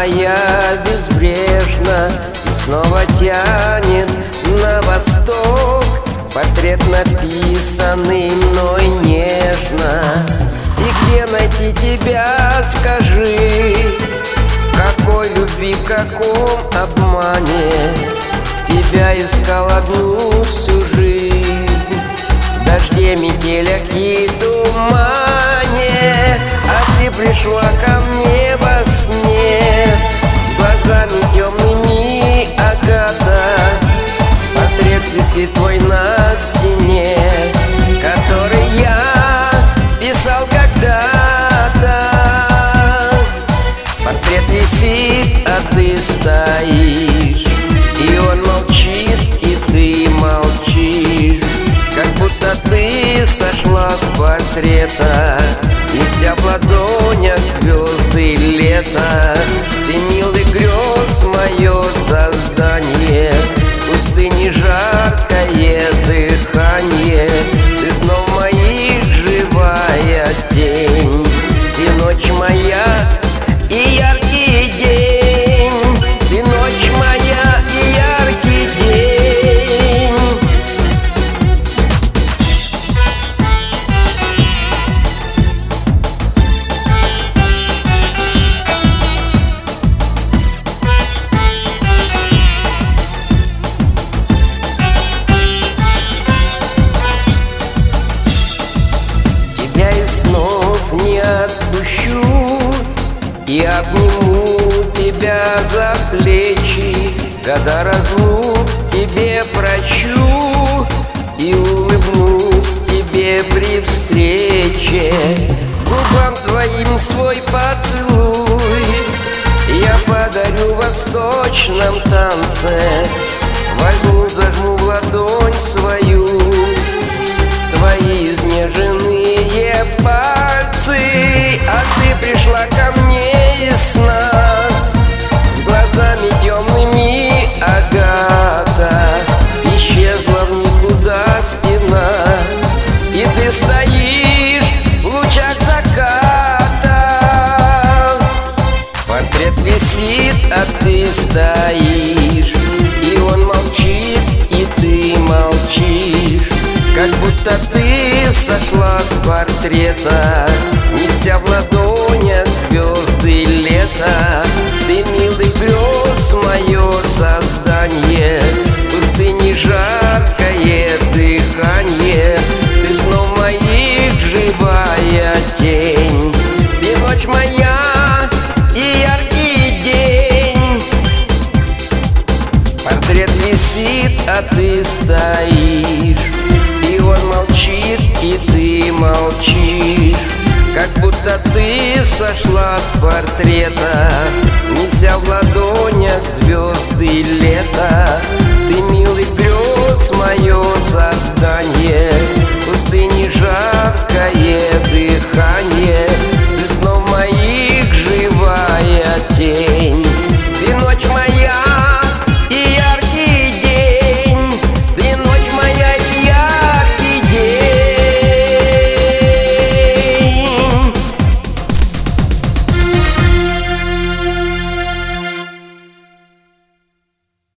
твоя безбрежна и снова тянет на восток. Портрет, написанный мной нежно. И где найти тебя, скажи? В какой любви, в каком обмане тебя искал одну всю жизнь? В дожде, метелях и тумане, а ты пришла ко мне во сне с глазами темными, Агата. Портрет висит твой на стене, который я писал когда-то. Портрет висит, а ты стоишь, и он молчит, и ты молчишь, как будто ты сошла с портрета, неся в ладонях звезды лета. Ты милый грез, мое создание, пустыни жаркое дыхание. Ты снов моих живая тень, ты ночь моя и яркий день. Ты ночь моя и яркий день. Тебя и снов не отпущу, и обниму тебя за плечи, когда разлук тебе прощу, и улыбнусь тебе при встрече. Губам твоим свой поцелуй я подарю в восточном танце. Возьму, зажму в ладонь свою твои изнеженные пальцы, а ты пришла ко мне из сна с глазами темными, Агата. Исчезла в никуда стена, и ты стоишь в лучах заката. Портрет висит, а ты стоишь, и он молчит, и ты молчишь, как будто ты сошла с портрета, неся в ладонях звезды лета. Ты милый грез, мое создание, пустыни жаркое дыхание. Ты снов моих живая тень, ты ночь моя и яркий день. Портрет висит, а ты стоишь, и он молчит, и ты молчишь, как будто ты сошла с портрета, неся в ладонях звезд.